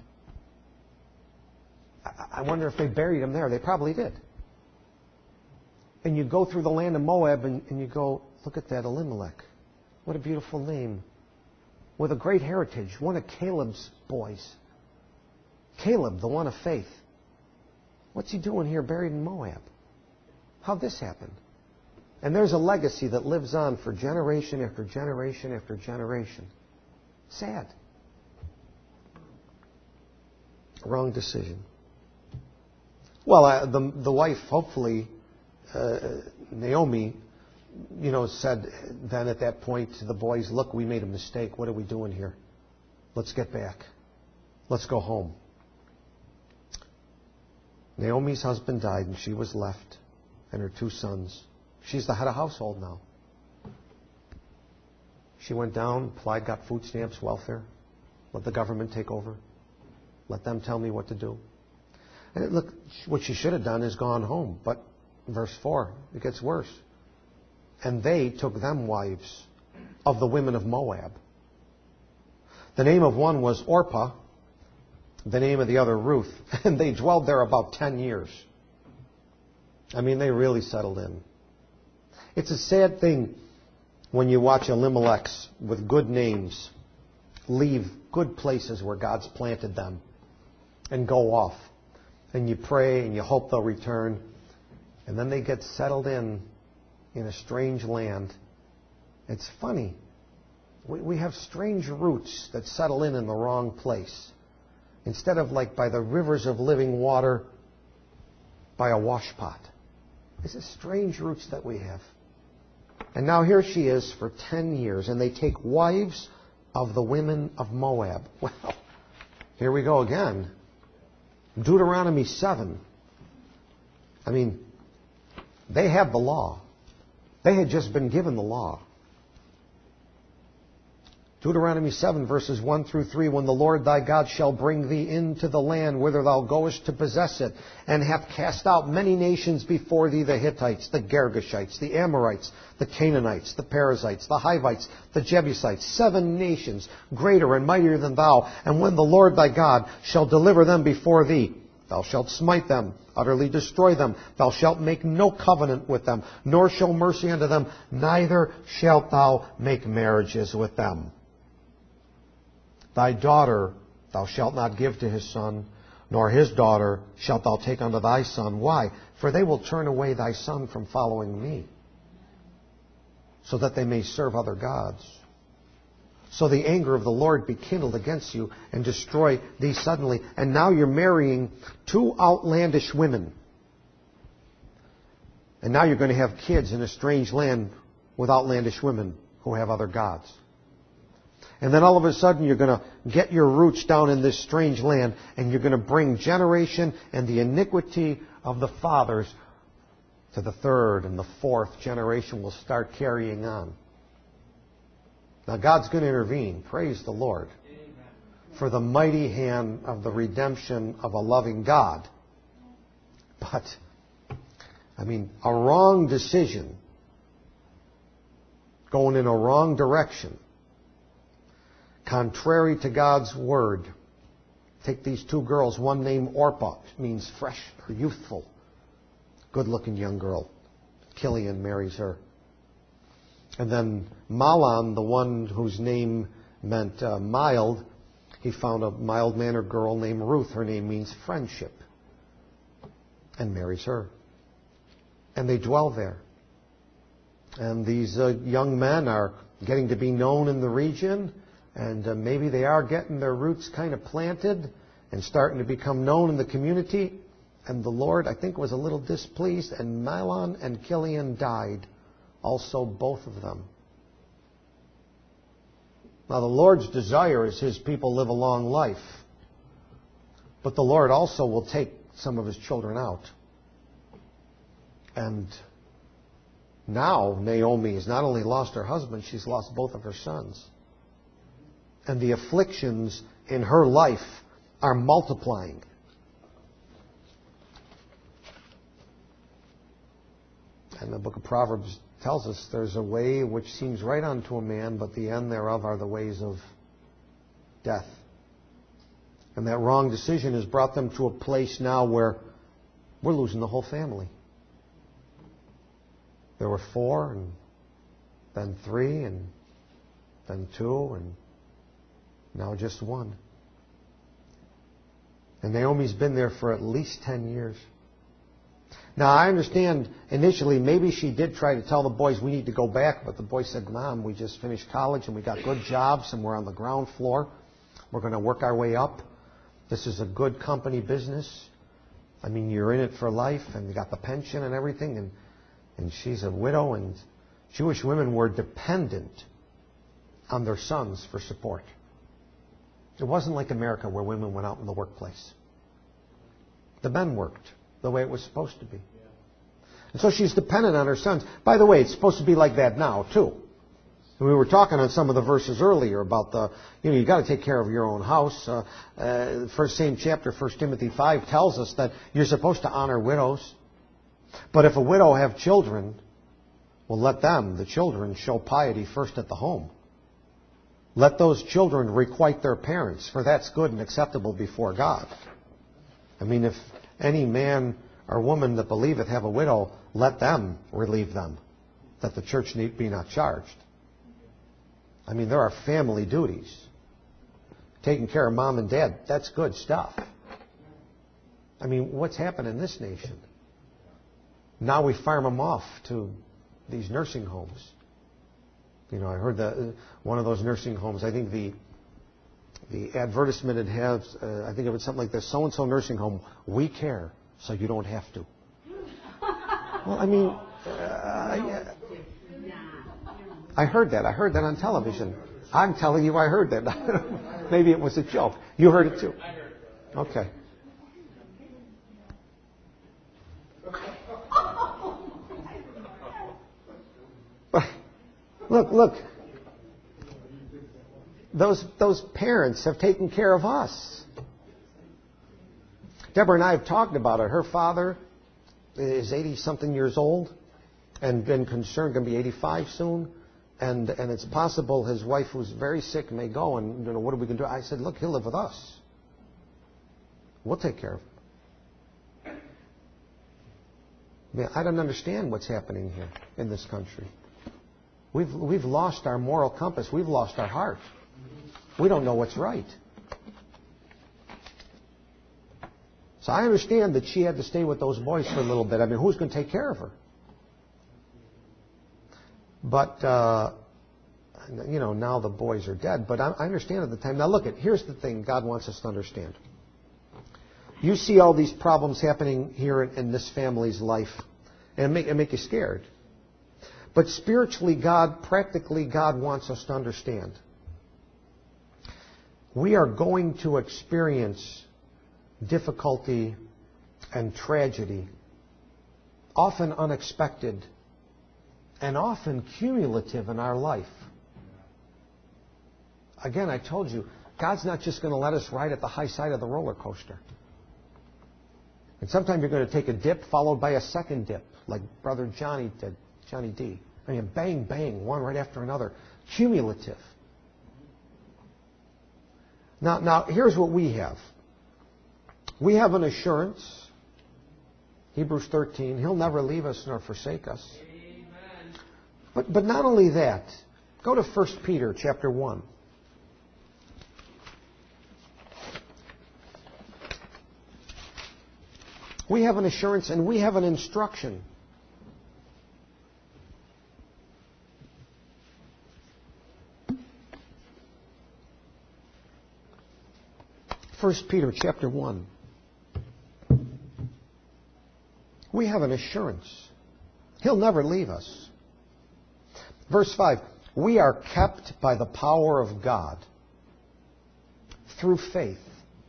I wonder if they buried him there. They probably did. And you go through the land of Moab and you go, look at that Elimelech. What a beautiful name. With a great heritage. One of Caleb's boys. Caleb, the one of faith. What's he doing here buried in Moab? How'd this happen? And there's a legacy that lives on for generation after generation after generation. Sad. Wrong decision. Well, the wife, hopefully, Naomi, said then at that point to the boys, look, we made a mistake. What are we doing here? Let's get back. Let's go home. Naomi's husband died and she was left and her 2 sons. She's the head of household now. She went down, applied, got food stamps, welfare. Let the government take over. Let them tell me what to do. And look, what she should have done is gone home. But verse 4, it gets worse. And they took them wives of the women of Moab. The name of one was Orpah, the name of the other Ruth. And they dwelled there about 10 years. I mean, they really settled in. It's a sad thing when you watch Elimelechs with good names leave good places where God's planted them and go off. And you pray and you hope they'll return. And then they get settled in a strange land. It's funny. We have strange roots that settle in the wrong place. Instead of like by the rivers of living water, by a washpot. It's a strange roots that we have. And now here she is for 10 years, and they take wives of the women of Moab. Well, here we go again. Deuteronomy 7. I mean, they have the law. They had just been given the law. Deuteronomy 7, verses 1 through 3, when the Lord thy God shall bring thee into the land whither thou goest to possess it, and hath cast out many nations before thee, the Hittites, the Girgashites, the Amorites, the Canaanites, the Perizzites, the Hivites, the Jebusites, 7 nations greater and mightier than thou. And when the Lord thy God shall deliver them before thee, thou shalt smite them, utterly destroy them. Thou shalt make no covenant with them, nor show mercy unto them, neither shalt thou make marriages with them. Thy daughter thou shalt not give to his son, nor his daughter shalt thou take unto thy son. Why? For they will turn away thy son from following me, so that they may serve other gods. So the anger of the Lord be kindled against you, and destroy thee suddenly. And now you're marrying 2 outlandish women. And now you're going to have kids in a strange land with outlandish women who have other gods. And then all of a sudden you're going to get your roots down in this strange land, and you're going to bring generation and the iniquity of the fathers to the 3rd and the 4th generation will start carrying on. Now God's going to intervene. Praise the Lord. For the mighty hand of the redemption of a loving God. But, I mean, a wrong decision going in a wrong direction, contrary to God's word. Take these 2 girls, one named Orpah, means fresh or youthful. Good-looking young girl. Killian marries her. And then Mahlon, the one whose name meant mild, he found a mild-mannered girl named Ruth. Her name means friendship. And marries her. And they dwell there. And these young men are getting to be known in the region. And maybe they are getting their roots kind of planted and starting to become known in the community. And the Lord, I think, was a little displeased. And Mahlon and Chilion died. Also, both of them. Now, the Lord's desire is His people live a long life. But the Lord also will take some of His children out. And now Naomi has not only lost her husband, she's lost both of her sons. And the afflictions in her life are multiplying. And the book of Proverbs tells us there's a way which seems right unto a man, but the end thereof are the ways of death. And that wrong decision has brought them to a place now where we're losing the whole family. There were 4, and then 3, and then 2, and now just 1. And Naomi's been there for at least 10 years. Now, I understand initially maybe she did try to tell the boys we need to go back, but the boys said, Mom, we just finished college and we got good jobs and we're on the ground floor. We're going to work our way up. This is a good company business. I mean, you're in it for life and you got the pension and everything. And she's a widow, and Jewish women were dependent on their sons for support. It wasn't like America where women went out in the workplace. The men worked the way it was supposed to be. And so she's dependent on her sons. By the way, it's supposed to be like that now, too. We were talking on some of the verses earlier about you got to take care of your own house. First same chapter, 1 Timothy 5, tells us that you're supposed to honor widows. But if a widow have children, well, let them, the children, show piety first at the home. Let those children requite their parents, for that's good and acceptable before God. I mean, if any man or woman that believeth have a widow, let them relieve them, that the church need be not charged. I mean, there are family duties. Taking care of mom and dad, that's good stuff. I mean, what's happened in this nation? Now we farm them off to these nursing homes. You know, I heard that one of those nursing homes, I think the advertisement it has, I think it was something like this: so-and-so nursing home, we care, so you don't have to. Well, I mean, I heard that. I heard that on television. I'm telling you I heard that. Maybe it was a joke. You heard it too? I heard it. Okay. Look. Those parents have taken care of us. Deborah and I have talked about it. Her father is 80-something years old and been concerned, going to be 85 soon. And it's possible his wife, who's very sick, may go. And, what are we going to do? I said, look, he'll live with us. We'll take care of him. I mean, I don't understand what's happening here in this country. We've lost our moral compass. We've lost our heart. We don't know what's right. So I understand that she had to stay with those boys for a little bit. I mean, who's going to take care of her? But, now the boys are dead. But I understand at the time. Now look, here's the thing God wants us to understand. You see all these problems happening here in this family's life, and it make you scared. But spiritually, practically, God wants us to understand. We are going to experience difficulty and tragedy, often unexpected, and often cumulative in our life. Again, I told you, God's not just going to let us ride at the high side of the roller coaster. And sometimes you're going to take a dip followed by a second dip, like Brother Johnny did, Johnny D. I mean, bang, bang, one right after another. Cumulative. Now, here's what we have. We have an assurance, Hebrews 13, He'll never leave us nor forsake us. Amen. But not only that, go to 1 Peter chapter 1. We have an assurance and we have an instruction. First Peter chapter 1. We have an assurance. He'll never leave us. Verse 5. We are kept by the power of God through faith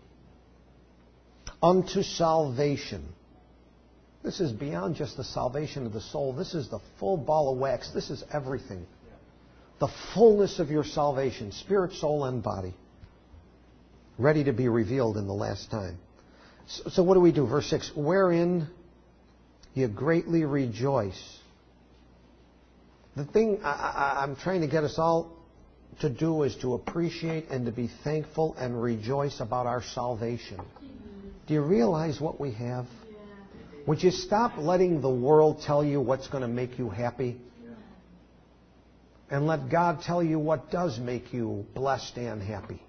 unto salvation. This is beyond just the salvation of the soul. This is the full ball of wax. This is everything. The fullness of your salvation, spirit, soul, and body, ready to be revealed in the last time. So what do we do? Verse 6, wherein you greatly rejoice. The thing I'm trying to get us all to do is to appreciate and to be thankful and rejoice about our salvation. Do you realize what we have? Would you stop letting the world tell you what's going to make you happy? And let God tell you what does make you blessed and happy.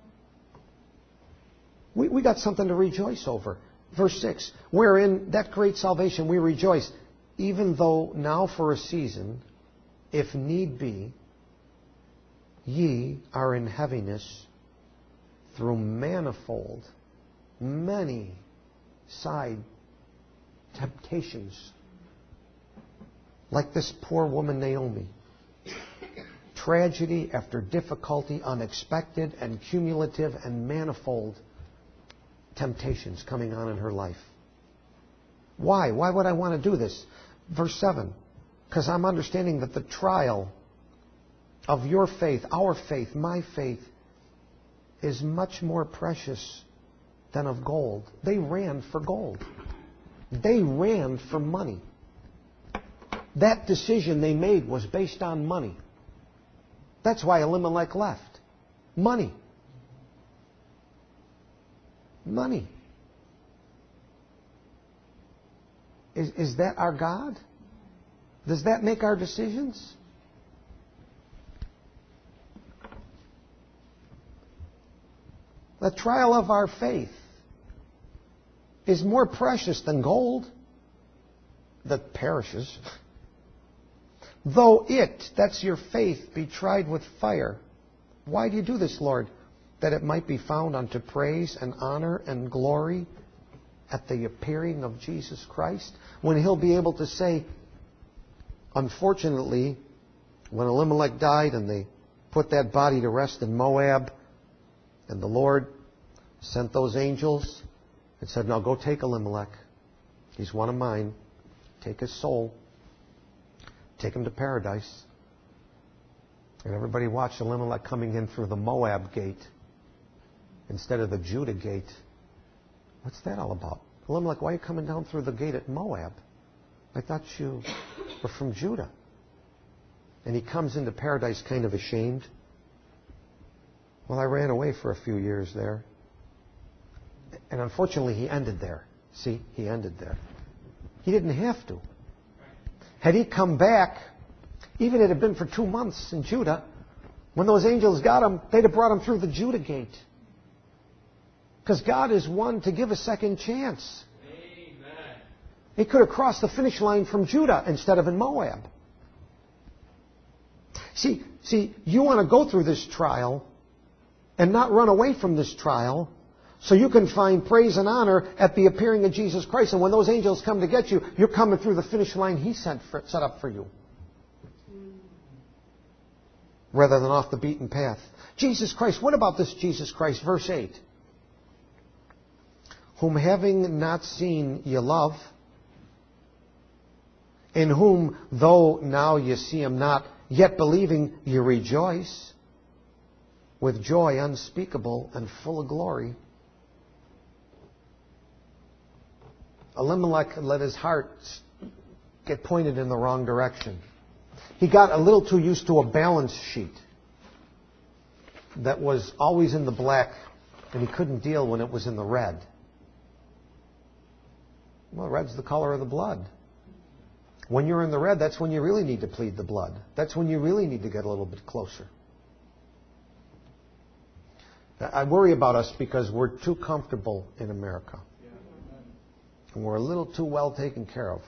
We got something to rejoice over. Verse 6, wherein that great salvation we rejoice, even though now for a season, if need be, ye are in heaviness through manifold, many side temptations. Like this poor woman Naomi. Tragedy after difficulty, unexpected and cumulative and manifold temptations coming on in her life. Why? Why would I want to do this? Verse 7. Because I'm understanding that the trial of your faith, our faith, my faith, is much more precious than of gold. They ran for gold. They ran for money. That decision they made was based on money. That's why Elimelech left. Money. Money. Is that our God? Does that make our decisions? The trial of our faith is more precious than gold that perishes. Though it, that's your faith, be tried with fire. Why do you do this, Lord? That it might be found unto praise and honor and glory at the appearing of Jesus Christ. When He'll be able to say, unfortunately, when Elimelech died and they put that body to rest in Moab, and the Lord sent those angels and said, now go take Elimelech. He's one of mine. Take his soul. Take him to paradise. And everybody watched Elimelech coming in through the Moab gate instead of the Judah gate. What's that all about? Elimelech, why are you coming down through the gate at Moab? I thought you were from Judah. And he comes into paradise kind of ashamed. Well, I ran away for a few years there. And unfortunately, he ended there. See, he ended there. He didn't have to. Had he come back, even if it had been for 2 months in Judah, when those angels got him, they'd have brought him through the Judah gate. Because God is one to give a second chance. Amen. He could have crossed the finish line from Judah instead of in Moab. See, you want to go through this trial and not run away from this trial so you can find praise and honor at the appearing of Jesus Christ. And when those angels come to get you, you're coming through the finish line He set up for you. Rather than off the beaten path. Jesus Christ, what about this Jesus Christ? Verse 8. Whom having not seen ye love, in whom though now ye see Him not, yet believing ye rejoice with joy unspeakable and full of glory. Elimelech let his heart get pointed in the wrong direction. He got a little too used to a balance sheet that was always in the black, and he couldn't deal when it was in the red. Well, red's the color of the blood. When you're in the red, that's when you really need to plead the blood. That's when you really need to get a little bit closer. I worry about us because we're too comfortable in America. and we're a little too well taken care of.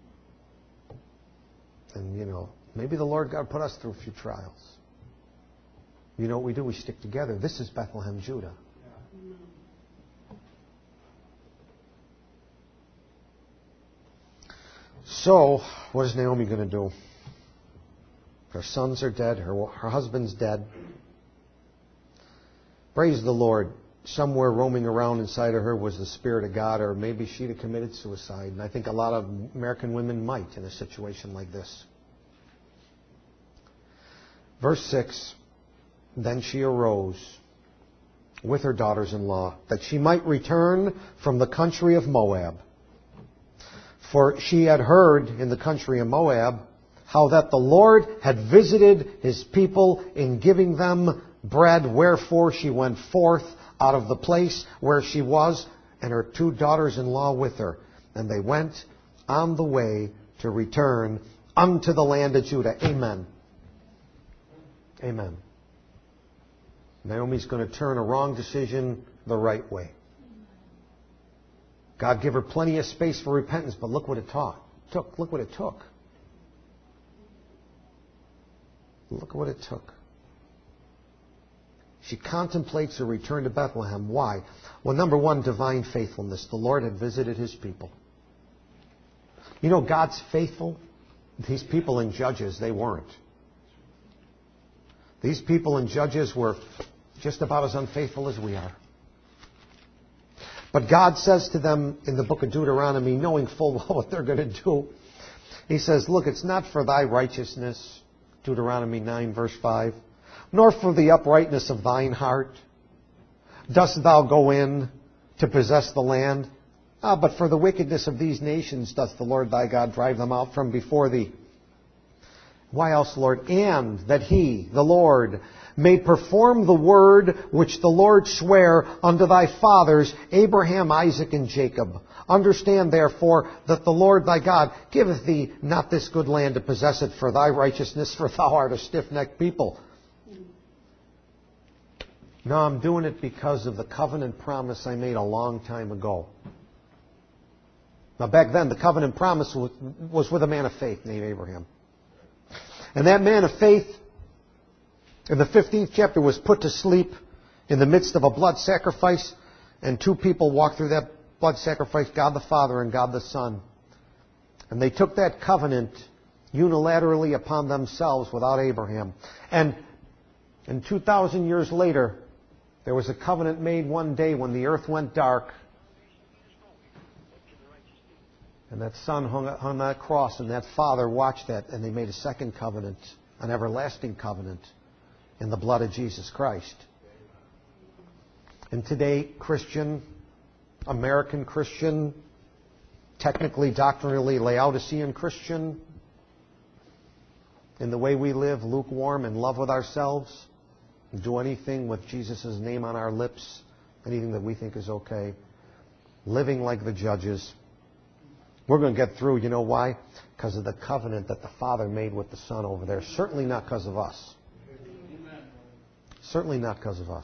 And, maybe the Lord God put us through a few trials. You know what we do? We stick together. This is Bethlehem, Judah. So, what is Naomi going to do? Her sons are dead. Her husband's dead. Praise the Lord. Somewhere roaming around inside of her was the Spirit of God, or maybe she'd have committed suicide. And I think a lot of American women might in a situation like this. Verse 6, then she arose with her daughters-in-law, that she might return from the country of Moab. For she had heard in the country of Moab how that the Lord had visited His people in giving them bread, wherefore she went forth out of the place where she was, and her 2 daughters-in-law with her. And they went on the way to return unto the land of Judah. Amen. Amen. Naomi's going to turn a wrong decision the right way. God gave her plenty of space for repentance, but look what it took. Look what it took. Look what it took. She contemplates a return to Bethlehem. Why? Well, number one, divine faithfulness. The Lord had visited His people. God's faithful. These people in Judges, they weren't. These people in Judges were just about as unfaithful as we are. But God says to them in the book of Deuteronomy, knowing full well what they're going to do, He says, look, it's not for thy righteousness, Deuteronomy 9, verse 5, nor for the uprightness of thine heart dost thou go in to possess the land, but for the wickedness of these nations doth the Lord thy God drive them out from before thee. Why else, Lord? And that He, the Lord, may perform the word which the Lord sware unto thy fathers, Abraham, Isaac, and Jacob. Understand, therefore, that the Lord thy God giveth thee not this good land to possess it for thy righteousness, for thou art a stiff-necked people. No, I'm doing it because of the covenant promise I made a long time ago. Now, back then, the covenant promise was with a man of faith named Abraham. And that man of faith, in the 15th chapter, was put to sleep in the midst of a blood sacrifice, and 2 people walked through that blood sacrifice, God the Father and God the Son. And they took that covenant unilaterally upon themselves without Abraham. And 2,000 years later, there was a covenant made one day when the earth went dark. And that Son hung on that cross, and that Father watched that, and they made a second covenant, an everlasting covenant, in the blood of Jesus Christ. And today, Christian, American Christian, technically, doctrinally, Laodicean Christian, in the way we live, lukewarm, in love with ourselves, do anything with Jesus' name on our lips, anything that we think is okay, living like the Judges. We're going to get through. You know why? Because of the covenant that the Father made with the Son over there. Certainly not because of us. Certainly not because of us.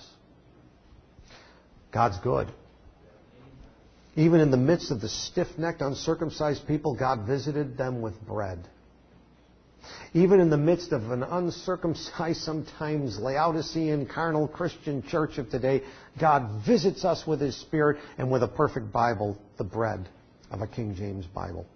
God's good. Even in the midst of the stiff-necked, uncircumcised people, God visited them with bread. Even in the midst of an uncircumcised, sometimes Laodicean, carnal Christian church of today, God visits us with His Spirit and with a perfect Bible, the bread of a King James Bible.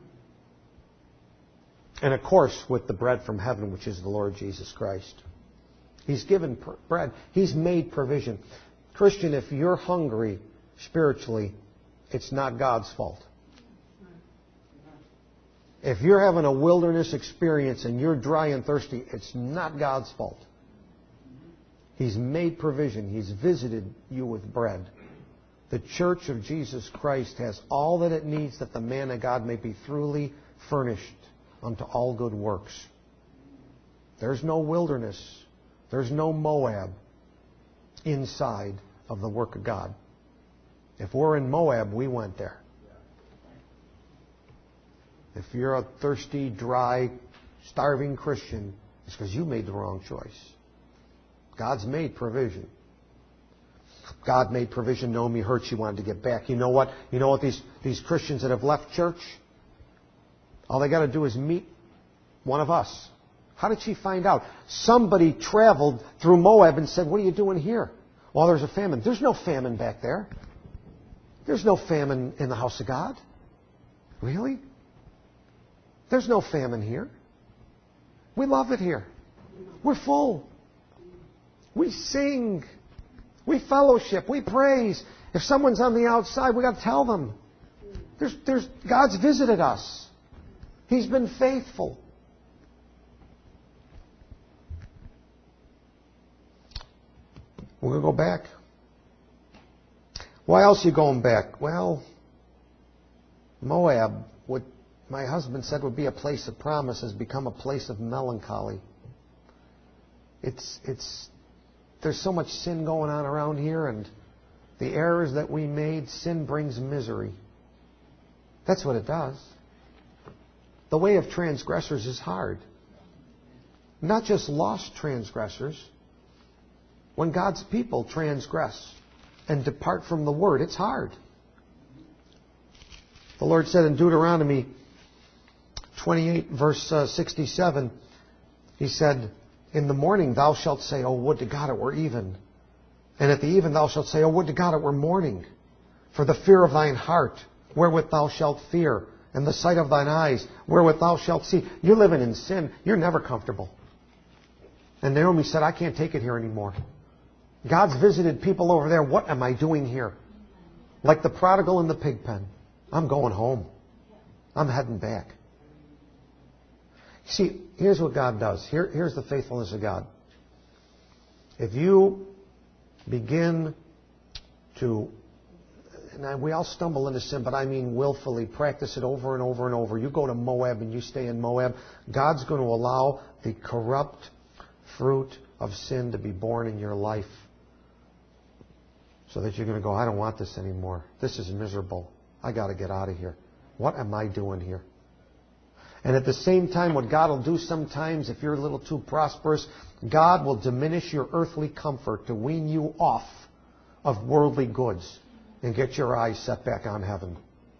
And of course, with the bread from heaven, which is the Lord Jesus Christ. He's given bread. He's made provision. Christian, if you're hungry spiritually, it's not God's fault. If you're having a wilderness experience and you're dry and thirsty, it's not God's fault. He's made provision. He's visited you with bread. The Church of Jesus Christ has all that it needs that the man of God may be truly furnished unto all good works. There's no wilderness. There's no Moab inside of the work of God. If we're in Moab, we went there. If you're a thirsty, dry, starving Christian, it's because you made the wrong choice. God's made provision. God made provision. Naomi heard she wanted to get back. You know what? You know what these Christians that have left church? All they got to do is meet one of us. How did she find out? Somebody traveled through Moab and said, what are you doing here? Well, there's a famine. There's no famine back there. There's no famine in the house of God. Really? There's no famine here. We love it here. We're full. We sing. We fellowship. We praise. If someone's on the outside, we got to tell them. God's visited us. He's been faithful. We're going to go back. Why else are you going back? Well, Moab, what my husband said would be a place of promise, has become a place of melancholy. There's so much sin going on around here, and the errors that we made, sin brings misery. That's what it does. The way of transgressors is hard. Not just lost transgressors. When God's people transgress and depart from the Word, it's hard. The Lord said in Deuteronomy 28, verse 67, He said, in the morning thou shalt say, oh, would to God it were even. And at the even thou shalt say, oh, would to God it were morning. For the fear of thine heart, wherewith thou shalt fear, and the sight of thine eyes, wherewith thou shalt see. You're living in sin. You're never comfortable. And Naomi said, I can't take it here anymore. God's visited people over there. What am I doing here? Like the prodigal in the pig pen. I'm going home. I'm heading back. See, here's what God does. Here's the faithfulness of God. If you begin to, and we all stumble into sin, but I mean willfully, practice it over and over and over. You go to Moab and you stay in Moab, God's going to allow the corrupt fruit of sin to be born in your life. So that you're going to go, I don't want this anymore. This is miserable. I got to get out of here. What am I doing here? And at the same time, what God will do sometimes, if you're a little too prosperous, God will diminish your earthly comfort to wean you off of worldly goods and get your eyes set back on heaven.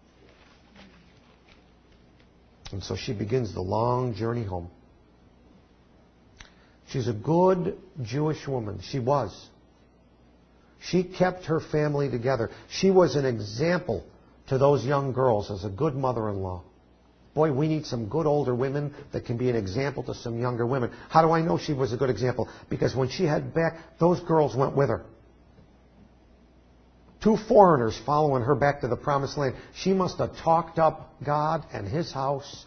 And so she begins the long journey home. She's a good Jewish woman. She was. She kept her family together. She was an example to those young girls as a good mother-in-law. Boy, we need some good older women that can be an example to some younger women. How do I know she was a good example? Because when she headed back, those girls went with her. 2 foreigners following her back to the promised land. She must have talked up God and His house.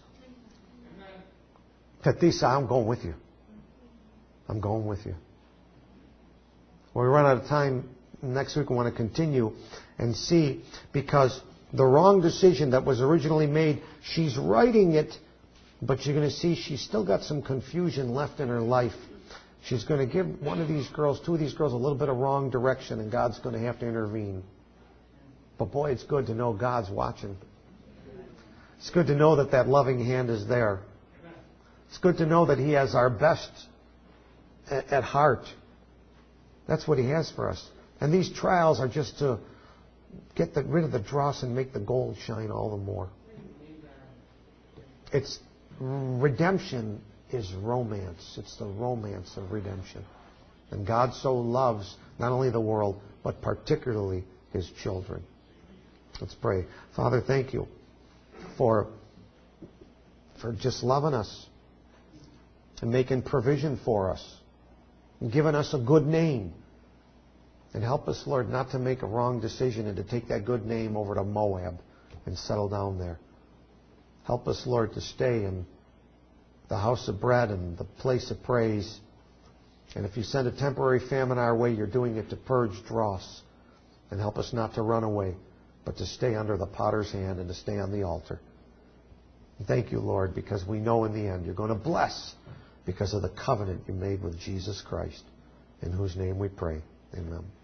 Tatisa, I'm going with you. I'm going with you. Well, we run out of time. Next week we want to continue and see, because the wrong decision that was originally made, she's writing it, but you're going to see she's still got some confusion left in her life. She's going to give one of these girls, 2 of these girls, a little bit of wrong direction, and God's going to have to intervene. But boy, it's good to know God's watching. It's good to know that loving hand is there. It's good to know that He has our best at heart. That's what He has for us. And these trials are just to get rid of the dross and make the gold shine all the more. It's redemption is romance. It's the romance of redemption. And God so loves not only the world, but particularly His children. Let's pray. Father, thank You for just loving us and making provision for us and giving us a good name. And help us, Lord, not to make a wrong decision and to take that good name over to Moab and settle down there. Help us, Lord, to stay in the house of bread and the place of praise. And if You send a temporary famine our way, You're doing it to purge dross. And help us not to run away, but to stay under the potter's hand and to stay on the altar. And thank You, Lord, because we know in the end You're going to bless because of the covenant You made with Jesus Christ, in whose name we pray. Amen.